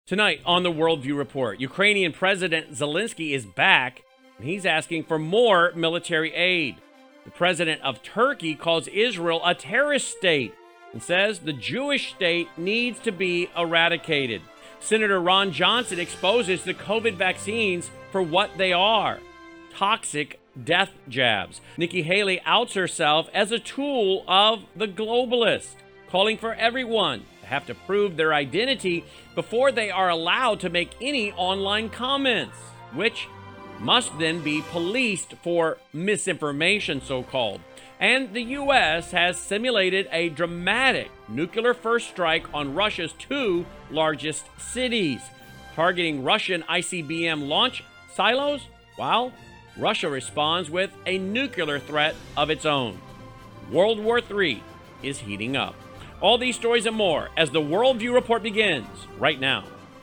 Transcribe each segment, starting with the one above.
Tonight on the Worldview Report, Ukrainian President Zelensky is back, and he's asking for more military aid. The president of Turkey calls Israel a terrorist state and says the Jewish state needs to be eradicated. Senator Ron Johnson exposes the COVID vaccines for what they are: toxic death jabs. Nikki Haley outs herself as a tool of the globalists, calling for everyone have to prove their identity before they are allowed to make any online comments, which must then be policed for misinformation, so-called. And the U.S. has simulated a dramatic nuclear first strike on Russia's two largest cities, targeting Russian ICBM launch silos, while Russia responds with a nuclear threat of its own. World War III is heating up. All these stories and more as the Worldview Report begins right now.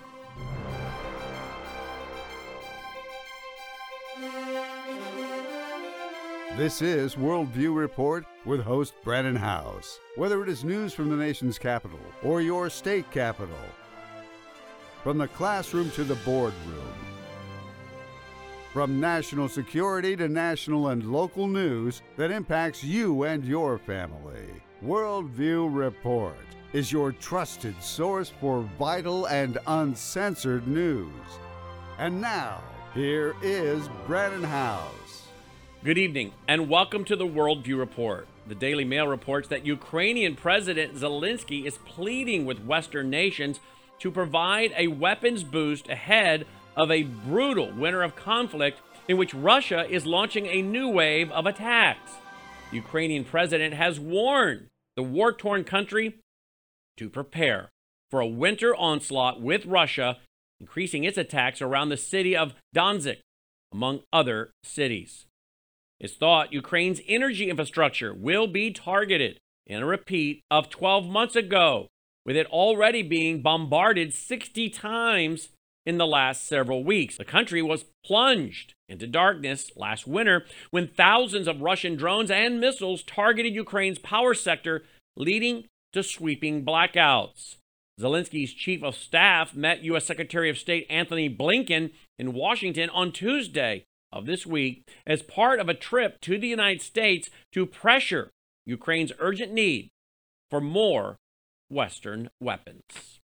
This is Worldview Report with host Brandon House. Whether it is news from the nation's capital or your state capital, from the classroom to the boardroom, from national security to national and local news that impacts you and your family, Worldview Report is your trusted source for vital and uncensored news. And now, here is Brandon House. Good evening, and welcome to the Worldview Report. The Daily Mail reports that Ukrainian President Zelensky is pleading with Western nations to provide a weapons boost ahead of a brutal winter of conflict in which Russia is launching a new wave of attacks. The Ukrainian president has warned the war-torn country to prepare for a winter onslaught with Russia, increasing its attacks around the city of Donetsk, among other cities. It's thought Ukraine's energy infrastructure will be targeted in a repeat of 12 months ago, with it already being bombarded 60 times in the last several weeks. The country was plunged into darkness last winter when thousands of Russian drones and missiles targeted Ukraine's power sector, leading to sweeping blackouts. Zelensky's chief of staff met U.S. Secretary of State Antony Blinken in Washington on Tuesday of this week as part of a trip to the United States to pressure Ukraine's urgent need for more Western weapons.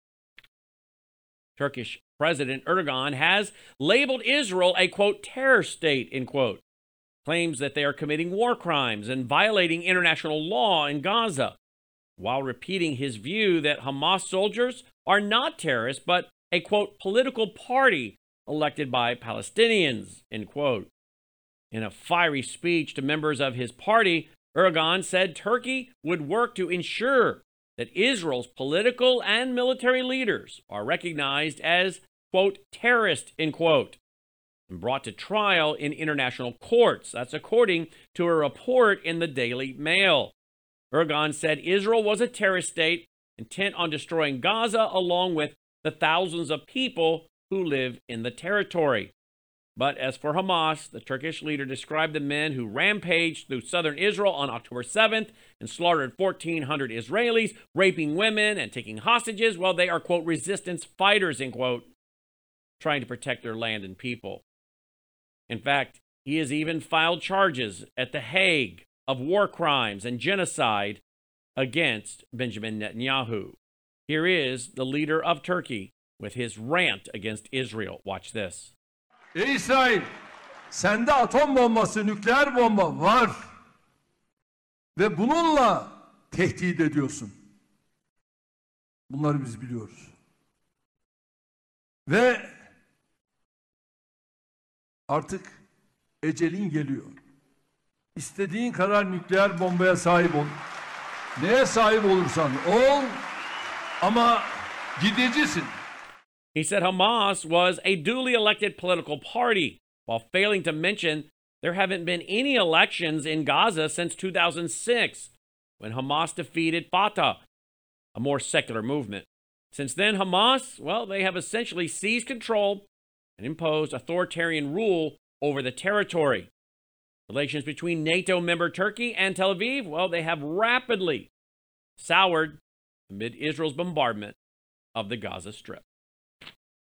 Turkish President Erdogan has labeled Israel a, quote, terror state, end quote, claims that they are committing war crimes and violating international law in Gaza, while repeating his view that Hamas soldiers are not terrorists, but a, quote, political party elected by Palestinians, end quote. In a fiery speech to members of his party, Erdogan said Turkey would work to ensure that Israel's political and military leaders are recognized as, quote, terrorist, end quote, and brought to trial in international courts. That's according to a report in the Daily Mail. Erdogan said Israel was a terrorist state intent on destroying Gaza along with the thousands of people who live in the territory. But as for Hamas, the Turkish leader described the men who rampaged through southern Israel on October 7th and slaughtered 1,400 Israelis, raping women and taking hostages. Well, they are, quote, resistance fighters, end quote, trying to protect their land and people. In fact, he has even filed charges at The Hague of war crimes and genocide against Benjamin Netanyahu. Here is the leader of Turkey with his rant against Israel. Watch this. Ey İsrail, sende atom bombası, nükleer bomba var ve bununla tehdit ediyorsun. Bunları biz biliyoruz. Ve artık ecelin geliyor. İstediğin kadar nükleer bombaya sahip ol. Neye sahip olursan ol ama gidicisin. He said Hamas was a duly elected political party, while failing to mention there haven't been any elections in Gaza since 2006, when Hamas defeated Fatah, a more secular movement. Since then, Hamas, well, they have essentially seized control and imposed authoritarian rule over the territory. Relations between NATO member Turkey and Tel Aviv, well, they have rapidly soured amid Israel's bombardment of the Gaza Strip.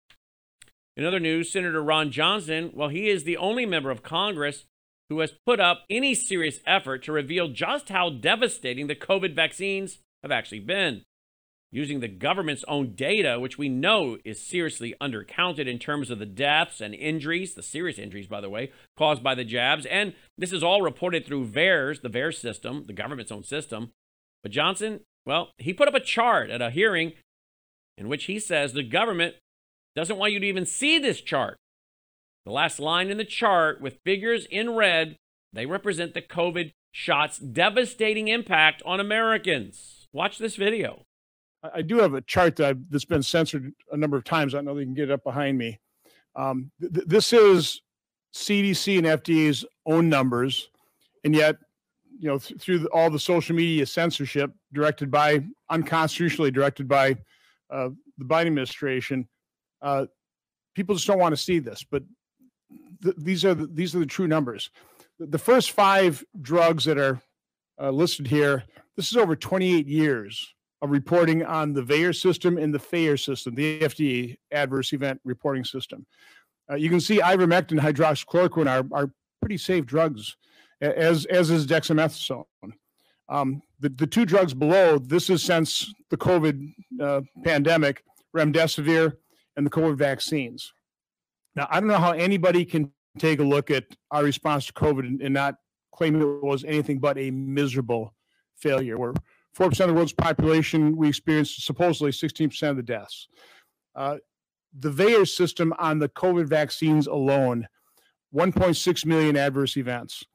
In other news, Senator Ron Johnson, well, he is the only member of Congress who has put up any serious effort to reveal just how devastating the COVID vaccines have actually been. Using the government's own data, which we know is seriously undercounted in terms of the deaths and injuries, the serious injuries, by the way, caused by the jabs. And this is all reported through VAERS, the VAERS system, the government's own system. But Johnson, well, he put up a chart at a hearing in which he says the government doesn't want you to even see this chart. The last line in the chart with figures in red, they represent the COVID shot's devastating impact on Americans. Watch this video. I do have a chart that's been censored a number of times. I know they can get it up behind me. This is CDC and FDA's own numbers, and yet, through all the social media censorship unconstitutionally directed by the Biden administration, people just don't want to see this. But these are the true numbers. The first 5 drugs that are listed here, this is over 28 years of reporting on the VAERS system and the FAERS system, the FDA adverse event reporting system. You can see ivermectin and hydroxychloroquine are pretty safe drugs, as is dexamethasone. The 2 drugs below, this is since the COVID pandemic, remdesivir and the COVID vaccines. Now, I don't know how anybody can take a look at our response to COVID and not claim it was anything but a miserable failure. We're 4% of the world's population, we experienced supposedly 16% of the deaths. The VAERS system on the COVID vaccines alone, 1.6 million adverse events.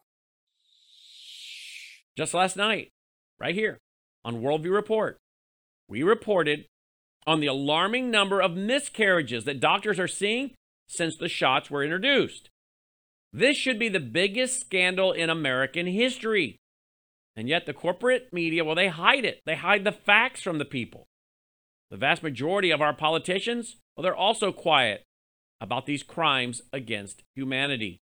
Just last night, right here on Worldview Report, we reported on the alarming number of miscarriages that doctors are seeing since the shots were introduced. This should be the biggest scandal in American history. And yet the corporate media, well, they hide it. They hide the facts from the people. The vast majority of our politicians, well, they're also quiet about these crimes against humanity.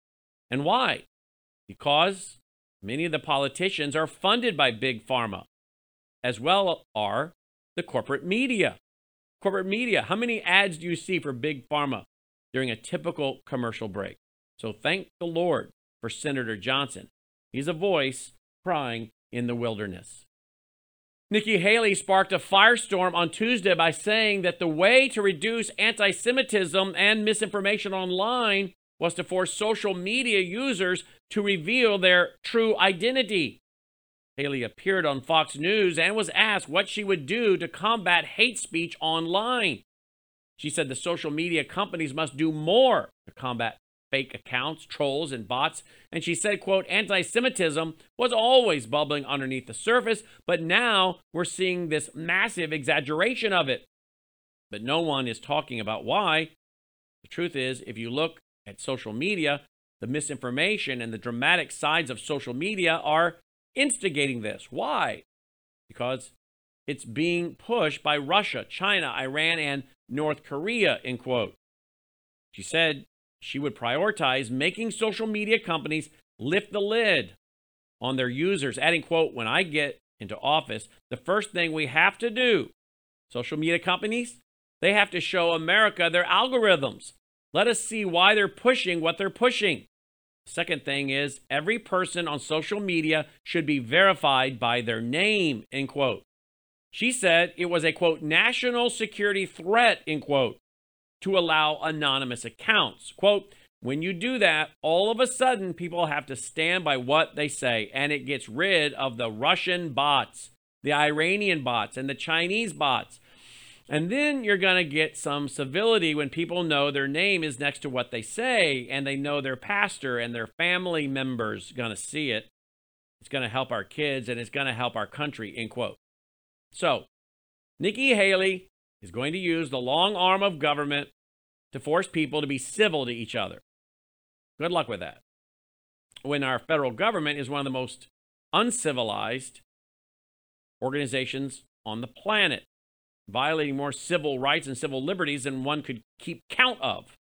And why? Because many of the politicians are funded by Big Pharma, as well are the corporate media. Corporate media, how many ads do you see for Big Pharma during a typical commercial break? So thank the Lord for Senator Johnson. He's a voice crying in the wilderness. Nikki Haley sparked a firestorm on Tuesday by saying that the way to reduce anti-Semitism and misinformation online was to force social media users to reveal their true identity. Haley appeared on Fox News and was asked what she would do to combat hate speech online. She said the social media companies must do more to combat fake accounts, trolls, and bots. And she said, quote, anti-Semitism was always bubbling underneath the surface, but now we're seeing this massive exaggeration of it. But no one is talking about why. The truth is, if you look at social media, the misinformation and the dramatic sides of social media are instigating this. Why? Because it's being pushed by Russia, China, Iran, and North Korea, end quote. She said she would prioritize making social media companies lift the lid on their users, adding, quote, when I get into office, the first thing we have to do, social media companies, they have to show America their algorithms. Let us see why they're pushing what they're pushing. Second thing is, every person on social media should be verified by their name, end quote. She said it was a, quote, national security threat, end quote, to allow anonymous accounts. Quote, when you do that, all of a sudden people have to stand by what they say, and it gets rid of the Russian bots, the Iranian bots, and the Chinese bots. And then you're going to get some civility when people know their name is next to what they say, and they know their pastor and their family members going to see it. It's going to help our kids, and it's going to help our country, end quote. So, Nikki Haley is going to use the long arm of government to force people to be civil to each other. Good luck with that. When our federal government is one of the most uncivilized organizations on the planet, violating more civil rights and civil liberties than one could keep count of.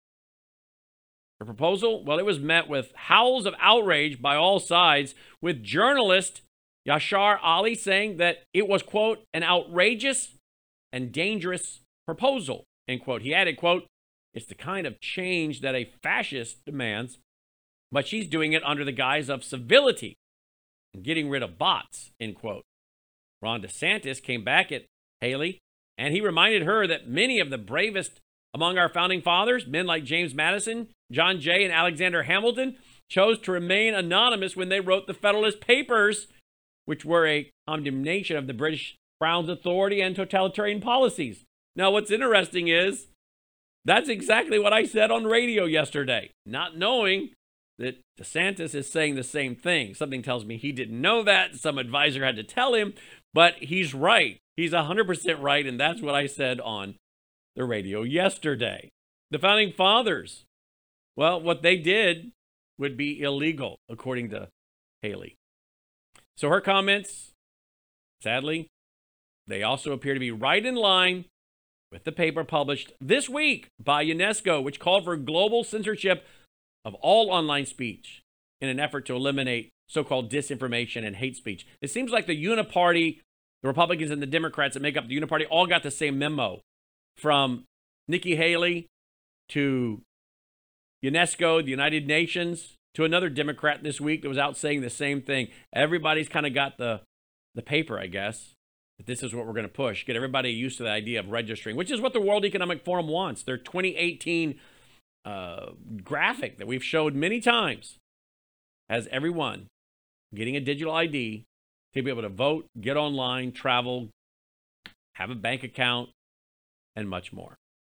The proposal, well, it was met with howls of outrage by all sides, with journalist Yashar Ali saying that it was, quote, an outrageous and dangerous proposal, end quote. He added, quote, It's the kind of change that a fascist demands, but she's doing it under the guise of civility and getting rid of bots, end quote. Ron DeSantis came back at Haley, and he reminded her that many of the bravest among our founding fathers, men like James Madison, John Jay, and Alexander Hamilton, chose to remain anonymous when they wrote the Federalist Papers, which were a condemnation of the British Crown's authority and totalitarian policies. Now, what's interesting is that's exactly what I said on radio yesterday, not knowing that DeSantis is saying the same thing. Something tells me he didn't know that. Some advisor had to tell him, but he's right. He's 100% right, and that's what I said on the radio yesterday. The Founding Fathers, well, what they did would be illegal, according to Haley. So her comments, sadly, they also appear to be right in line with the paper published this week by UNESCO, which called for global censorship of all online speech in an effort to eliminate so-called disinformation and hate speech. It seems like the Uniparty, the Republicans and the Democrats that make up the Uniparty all got the same memo, from Nikki Haley to UNESCO, the United Nations, to another Democrat this week that was out saying the same thing. Everybody's kind of got the paper, I guess, that this is what we're going to push. Get everybody used to the idea of registering, which is what the World Economic Forum wants. Their 2018 graphic that we've showed many times has everyone getting a digital ID to be able to vote, get online, travel, have a bank account, and much more.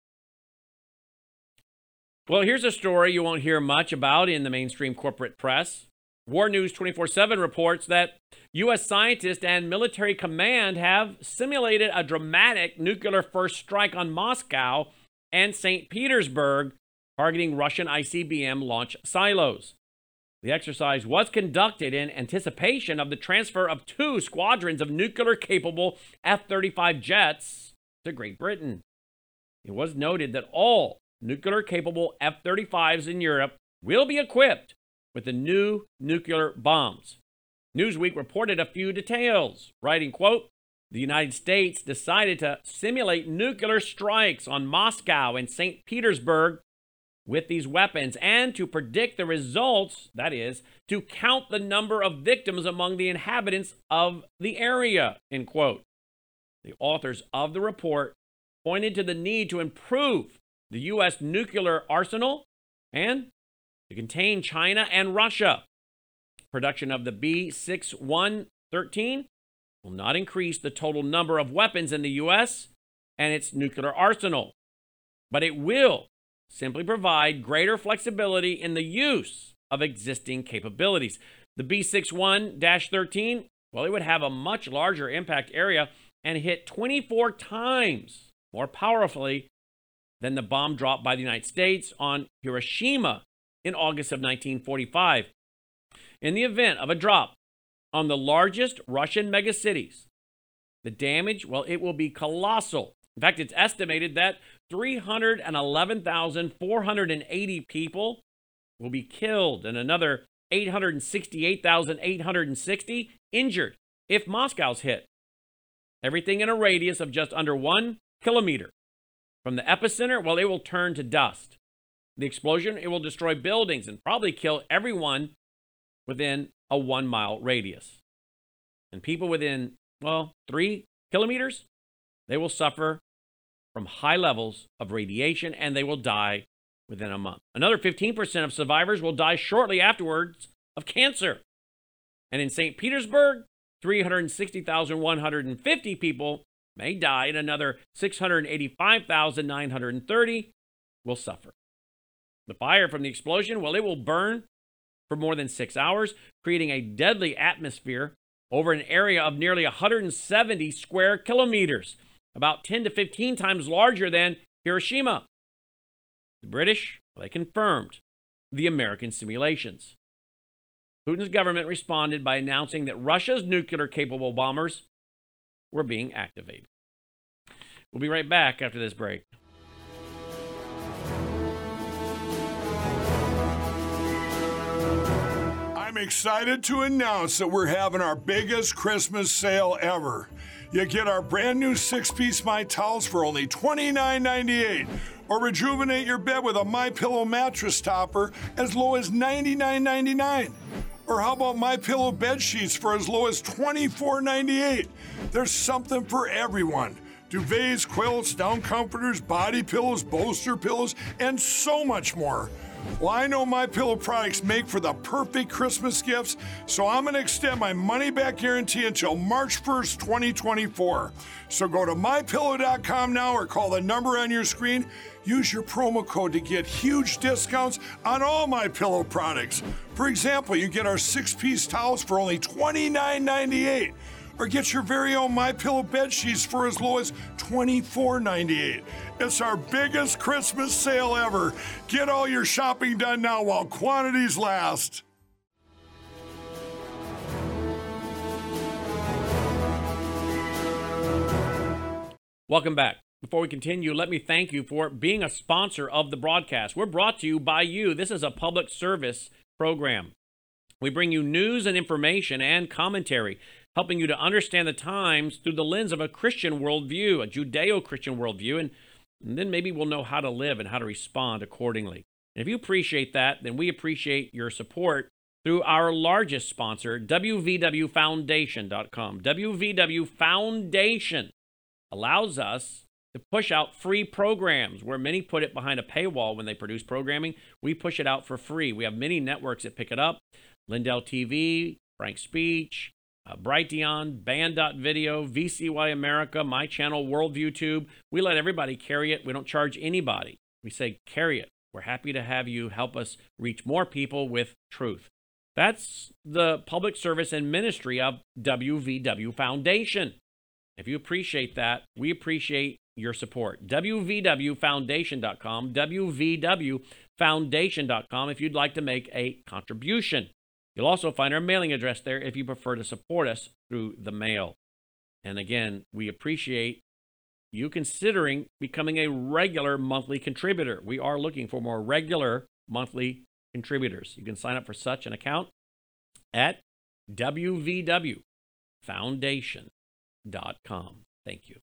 Well, here's a story you won't hear much about in the mainstream corporate press. War News 24/7 reports that U.S. scientists and military command have simulated a dramatic nuclear first strike on Moscow and St. Petersburg, targeting Russian ICBM launch silos. The exercise was conducted in anticipation of the transfer of 2 squadrons of nuclear-capable F-35 jets to Great Britain. It was noted that all nuclear-capable F-35s in Europe will be equipped with the new nuclear bombs. Newsweek reported a few details, writing, quote, "The United States decided to simulate nuclear strikes on Moscow and St. Petersburg with these weapons and to predict the results, that is, to count the number of victims among the inhabitants of the area," end quote. The authors of the report pointed to the need to improve the U.S. nuclear arsenal and to contain China and Russia. Production of the B-6113 will not increase the total number of weapons in the U.S. and its nuclear arsenal, but it will simply provide greater flexibility in the use of existing capabilities. The B-61-13, well, it would have a much larger impact area and hit 24 times more powerfully than the bomb dropped by the United States on Hiroshima in August of 1945. In the event of a drop on the largest Russian megacities, the damage, well, it will be colossal. In fact, it's estimated that 311,480 people will be killed and another 868,860 injured if Moscow's hit. Everything in a radius of just under 1 kilometer from the epicenter, well, it will turn to dust. The explosion, it will destroy buildings and probably kill everyone within a 1 mile radius. And people within, well, 3 kilometers, they will suffer from high levels of radiation and they will die within a month. Another 15% of survivors will die shortly afterwards of cancer. And in St. Petersburg, 360,150 people may die and another 685,930 will suffer. The fire from the explosion, well, it will burn for more than 6 hours, creating a deadly atmosphere over an area of nearly 170 square kilometers, about 10 to 15 times larger than Hiroshima. The British, well, they confirmed the American simulations. Putin's government responded by announcing that Russia's nuclear-capable bombers were being activated. We'll be right back after this break. I'm excited to announce that we're having our biggest Christmas sale ever. You get our brand new 6-piece My Towels for only $29.98. Or rejuvenate your bed with a MyPillow mattress topper as low as $99.99. Or how about MyPillow bed sheets for as low as $24.98? There's something for everyone. Duvets, quilts, down comforters, body pillows, bolster pillows, and so much more. Well, I know MyPillow products make for the perfect Christmas gifts, so I'm going to extend my money-back guarantee until March 1st, 2024. So go to MyPillow.com now or call the number on your screen. Use your promo code to get huge discounts on all MyPillow products. For example, you get our 6-piece towels for only $29.98. Or get your very own MyPillow bed sheets for as low as $24.98. It's our biggest Christmas sale ever. Get all your shopping done now while quantities last. Welcome back. Before we continue, let me thank you for being a sponsor of the broadcast. We're brought to you by you. This is a public service program. We bring you news and information and commentary, helping you to understand the times through the lens of a Christian worldview, a Judeo-Christian worldview, and then maybe we'll know how to live and how to respond accordingly. And if you appreciate that, then we appreciate your support through our largest sponsor, WVWFoundation.com. WVW Foundation allows us to push out free programs, where many put it behind a paywall when they produce programming. We push it out for free. We have many networks that pick it up. Lindell TV, Frank Speech, Brighteon, Band.video, VCY America, my channel, Worldview Tube. We let everybody carry it. We don't charge anybody. We say, carry it. We're happy to have you help us reach more people with truth. That's the public service and ministry of WVW Foundation. If you appreciate that, we appreciate your support. WVWFoundation.com, WVWFoundation.com if you'd like to make a contribution. You'll also find our mailing address there if you prefer to support us through the mail. And again, we appreciate you considering becoming a regular monthly contributor. We are looking for more regular monthly contributors. You can sign up for such an account at WVWFoundation.com. Thank you.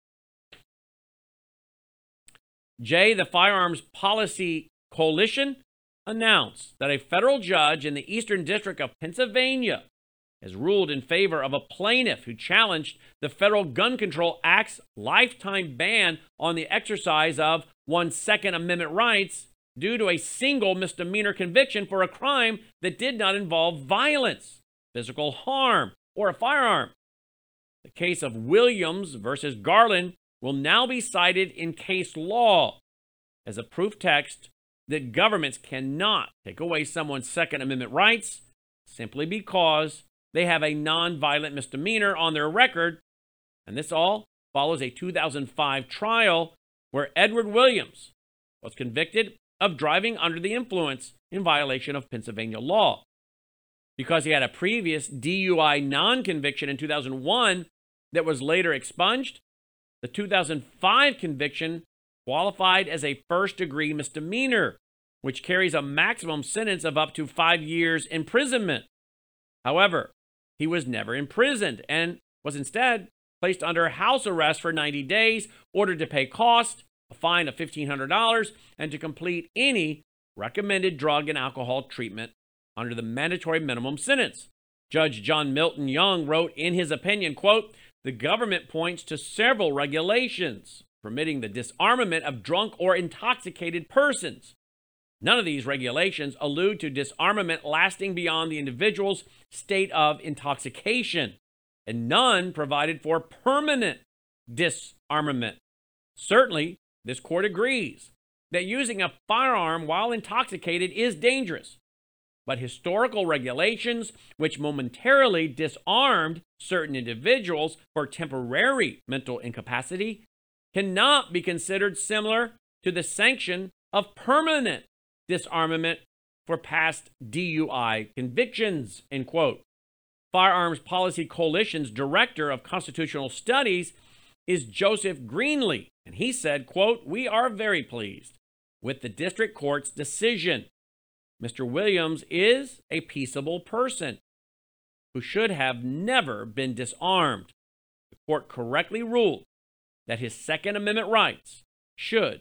Jay, the Firearms Policy Coalition announced that a federal judge in the Eastern District of Pennsylvania has ruled in favor of a plaintiff who challenged the Federal Gun Control Act's lifetime ban on the exercise of one's Second Amendment rights due to a single misdemeanor conviction for a crime that did not involve violence, physical harm, or a firearm. The case of Williams versus Garland will now be cited in case law as a proof text that governments cannot take away someone's Second Amendment rights simply because they have a nonviolent misdemeanor on their record. And this all follows a 2005 trial where Edward Williams was convicted of driving under the influence in violation of Pennsylvania law. Because he had a previous DUI non-conviction in 2001 that was later expunged, the 2005 conviction qualified as a first-degree misdemeanor, which carries a maximum sentence of up to 5 years imprisonment. However, he was never imprisoned and was instead placed under house arrest for 90 days, ordered to pay costs, a fine of $1,500, and to complete any recommended drug and alcohol treatment under the mandatory minimum sentence. Judge John Milton Young wrote in his opinion, quote, "The government points to several regulations permitting the disarmament of drunk or intoxicated persons. None of these regulations allude to disarmament lasting beyond the individual's state of intoxication, and none provided for permanent disarmament. Certainly, this court agrees that using a firearm while intoxicated is dangerous, but historical regulations which momentarily disarmed certain individuals for temporary mental incapacity cannot be considered similar to the sanction of permanent disarmament for past DUI convictions," end quote. Firearms Policy Coalition's Director of Constitutional Studies is Joseph Greenlee, and he said, quote, "We are very pleased with the district court's decision. Mr. Williams is a peaceable person who should have never been disarmed. The court correctly ruled that his Second Amendment rights should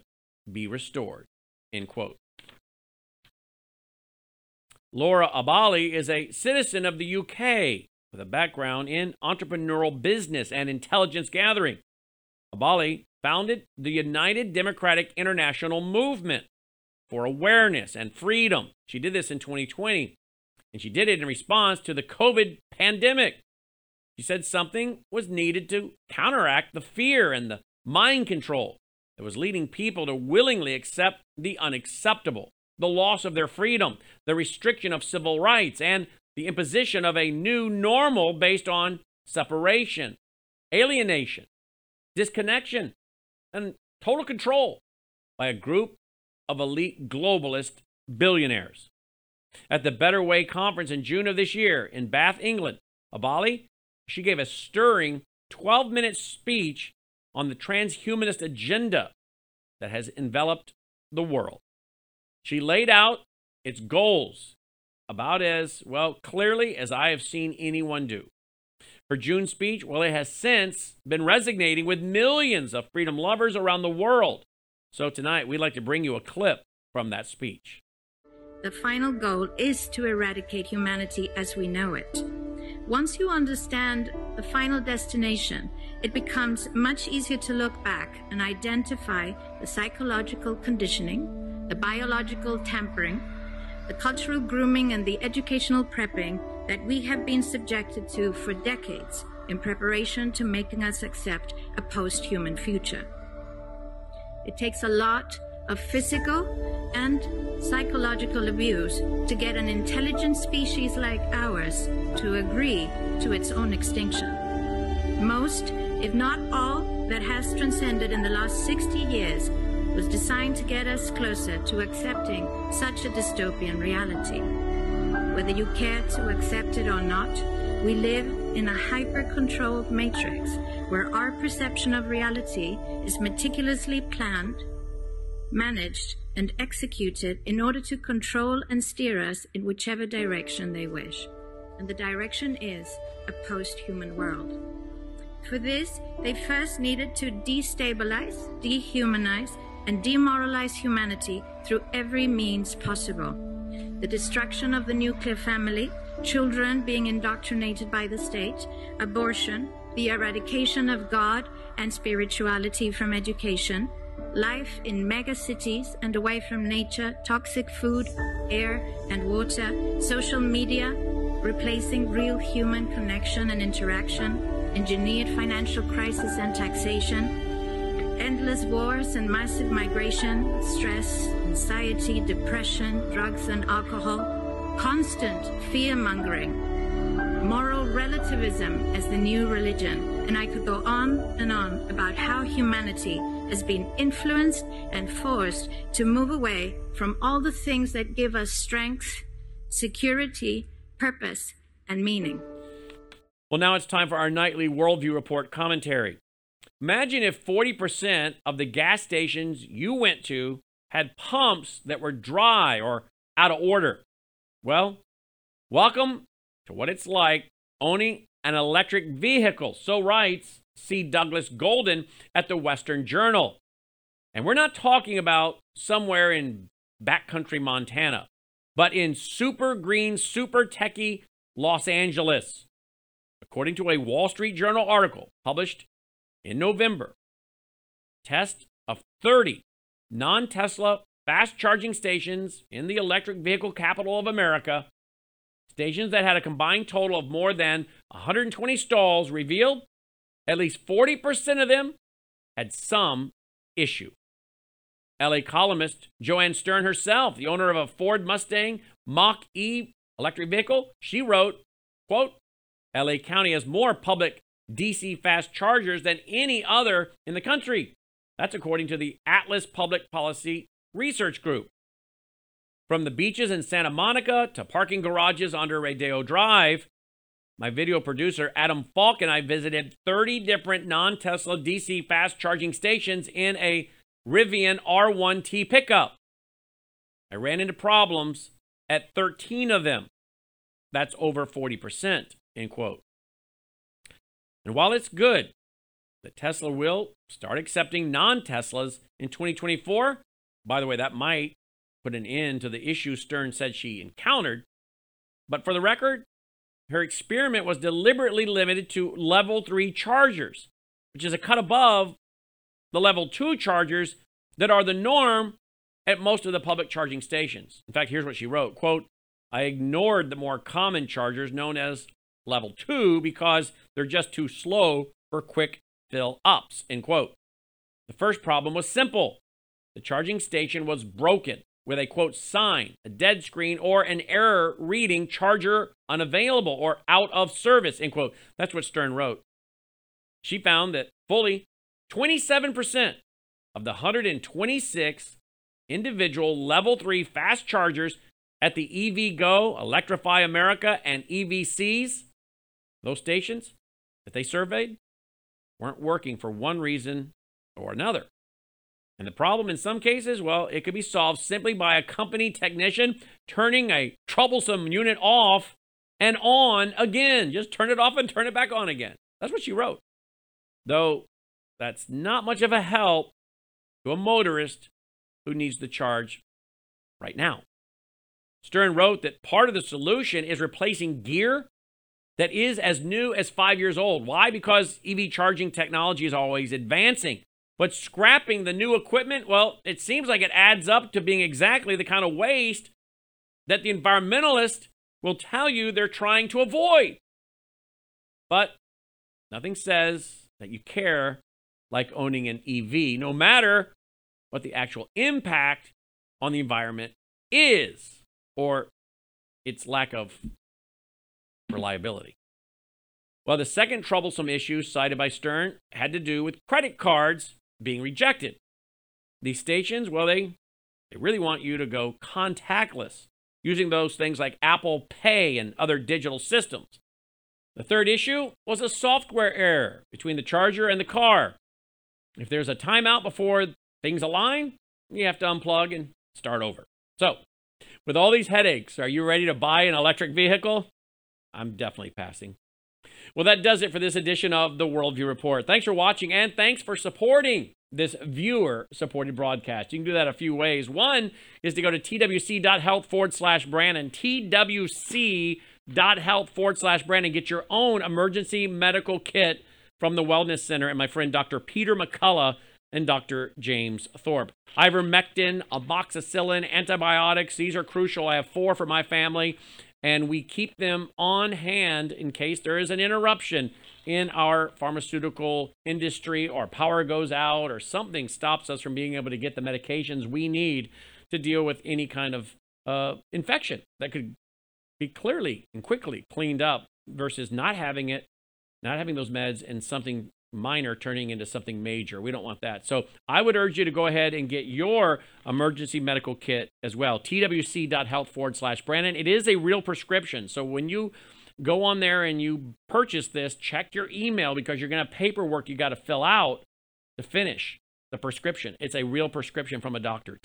be restored, end quote. Laura Abali is a citizen of the UK with a background in entrepreneurial business and intelligence gathering. Abali founded the United Democratic International Movement for Awareness and Freedom. She did this in 2020, and she did it in response to the COVID pandemic. She said something was needed to counteract the fear and the mind control that was leading people to willingly accept the unacceptable, the loss of their freedom, the restriction of civil rights, and the imposition of a new normal based on separation, alienation, disconnection, and total control by a group of elite globalist billionaires. At the Better Way conference in June of this year in Bath, England, Abali, she gave a stirring 12-minute speech on the transhumanist agenda that has enveloped the world. She laid out its goals about as well clearly as I have seen anyone do. Her June speech, well, it has since been resonating with millions of freedom lovers around the world. So tonight, we'd like to bring you a clip from that speech. The final goal is to eradicate humanity as we know it. Once you understand the final destination, it becomes much easier to look back and identify the psychological conditioning, the biological tampering, the cultural grooming, and the educational prepping that we have been subjected to for decades in preparation to making us accept a post-human future. It takes a lot of physical and psychological abuse to get an intelligent species like ours to agree to its own extinction. Most, if not all, that has transcended in the last 60 years was designed to get us closer to accepting such a dystopian reality. Whether you care to accept it or not, we live in a hyper-controlled matrix where our perception of reality is meticulously planned, managed, and executed in order to control and steer us in whichever direction they wish. And the direction is a post-human world. For this, they first needed to destabilize, dehumanize, and demoralize humanity through every means possible. The destruction of the nuclear family, children being indoctrinated by the state, abortion, the eradication of God and spirituality from education, life in megacities and away from nature, toxic food, air, and water, social media, replacing real human connection and interaction, engineered financial crisis and taxation, endless wars and massive migration, stress, anxiety, depression, drugs and alcohol, constant fear-mongering, moral relativism as the new religion, and I could go on and on about how humanity has been influenced and forced to move away from all the things that give us strength, security, purpose, and meaning. Well, now it's time for our nightly Worldview Report commentary. Imagine if 40% of the gas stations you went to had pumps that were dry or out of order. Well, welcome to what it's like owning an electric vehicle, so writes C. Douglas Golden at the Western Journal. And we're not talking about somewhere in backcountry Montana, but in super green, super techie Los Angeles. According to a Wall Street Journal article published in November, test of 30 non-Tesla fast charging stations in the electric vehicle capital of America, stations that had a combined total of more than 120 stalls, revealed at least 40% of them had some issue. LA columnist Joanne Stern herself, the owner of a Ford Mustang Mach-E electric vehicle, she wrote, quote, LA County has more public DC fast chargers than any other in the country. That's according to the Atlas Public Policy Research Group. From the beaches in Santa Monica to parking garages under Rodeo Drive, my video producer Adam Falk and I visited 30 different non-Tesla DC fast charging stations in a Rivian R1T pickup. I ran into problems at 13 of them. That's over 40%, end quote. And while it's good that Tesla will start accepting non-Teslas in 2024, By the way, that might put an end to the issue Stern said she encountered. But for the record, her experiment was deliberately limited to level 3 chargers, which is a cut above the level 2 chargers that are the norm at most of the public charging stations. In fact, here's what she wrote, quote, I ignored the more common chargers known as level 2 because they're just too slow for quick fill ups, end quote. The first problem was simple. The charging station was broken with a, quote, sign, a dead screen, or an error reading charger unavailable or out of service, end quote. That's what Stern wrote. She found that fully 27% of the 126 individual level 3 fast chargers at the EVgo, Electrify America, and EVCs, those stations that they surveyed, weren't working for one reason or another. And the problem in some cases, well, it could be solved simply by a company technician turning a troublesome unit off and on again. Just turn it off and turn it back on again. That's what she wrote. Though that's not much of a help to a motorist who needs the charge right now. Stern wrote that part of the solution is replacing gear that is as new as 5 years old. Why? Because EV charging technology is always advancing. But scrapping the new equipment, well, it seems like it adds up to being exactly the kind of waste that the environmentalists will tell you they're trying to avoid. But nothing says that you care like owning an EV, no matter what the actual impact on the environment is, or its lack of reliability. Well, the second troublesome issue cited by Stern had to do with credit cards being rejected. These stations, well, they really want you to go contactless, using those things like Apple Pay and other digital systems. The third issue was a software error between the charger and the car. If there's a timeout before things align, you have to unplug and start over. So, with all these headaches, are you ready to buy an electric vehicle? I'm definitely passing. Well, that does it for this edition of the Worldview Report. Thanks for watching, and thanks for supporting this viewer-supported broadcast. You can do that a few ways. One is to go to twc.health/Brannon, twc.health/Brannon. Get your own emergency medical kit from the Wellness Center and my friend Dr. Peter McCullough and Dr. James Thorpe. Ivermectin, amoxicillin, antibiotics, these are crucial. I have 4 for my family, and we keep them on hand in case there is an interruption in our pharmaceutical industry, or power goes out, or something stops us from being able to get the medications we need to deal with any kind of infection that could be clearly and quickly cleaned up, versus not having it, not having those meds, and something minor turning into something major. We don't want that. So I would urge you to go ahead and get your emergency medical kit as well. twc.health/Brannon. It is a real prescription. So when you go on there and you purchase this, check your email, because you're going to have paperwork you got to fill out to finish the prescription. It's a real prescription from a doctor.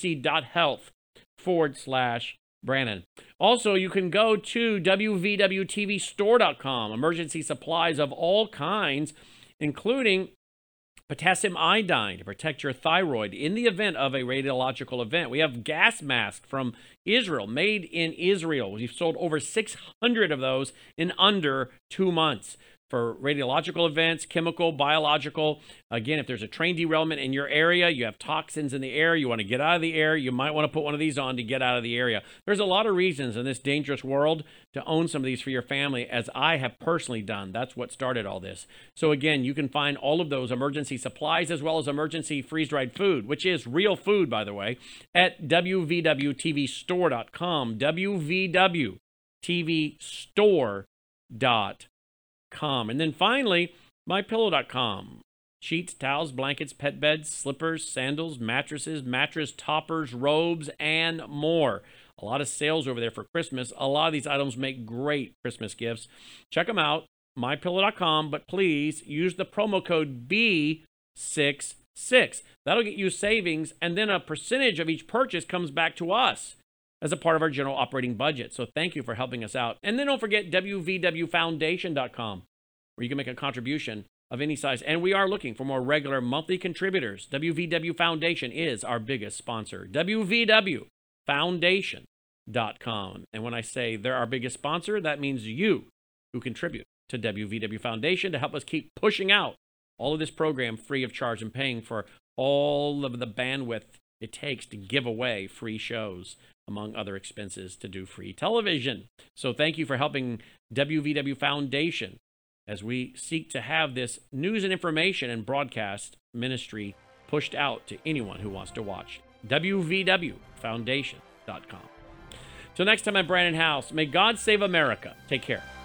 twc.health/Brannon. Also, you can go to wvwtvstore.com. Emergency supplies of all kinds, including potassium iodine to protect your thyroid in the event of a radiological event. We have gas masks from Israel, made in Israel. We've sold over 600 of those in under 2 months for radiological events, chemical, biological. Again, if there's a train derailment in your area, you have toxins in the air, you want to get out of the air, you might want to put one of these on to get out of the area. There's a lot of reasons in this dangerous world to own some of these for your family, as I have personally done. That's what started all this. So again, you can find all of those emergency supplies as well as emergency freeze-dried food, which is real food, by the way, at wvwtvstore.com, wvwtvstore.com. And then finally, mypillow.com. Sheets, towels, blankets, pet beds, slippers, sandals, mattresses, mattress toppers, robes, and more. A lot of sales over there for Christmas. A lot of these items make great Christmas gifts. Check them out, mypillow.com, but please use the promo code B66. That'll get you savings, and then a percentage of each purchase comes back to us as a part of our general operating budget. So thank you for helping us out. And then don't forget wvwfoundation.com, where you can make a contribution of any size. And we are looking for more regular monthly contributors. WVW Foundation is our biggest sponsor. WVWFoundation.com. And when I say they're our biggest sponsor, that means you who contribute to WVW Foundation to help us keep pushing out all of this program free of charge and paying for all of the bandwidth it takes to give away free shows, among other expenses, to do free television. So thank you for helping WVW Foundation as we seek to have this news and information and broadcast ministry pushed out to anyone who wants to watch. WVWFoundation.com. Till next time, I'm Brandon House. May God save America. Take care.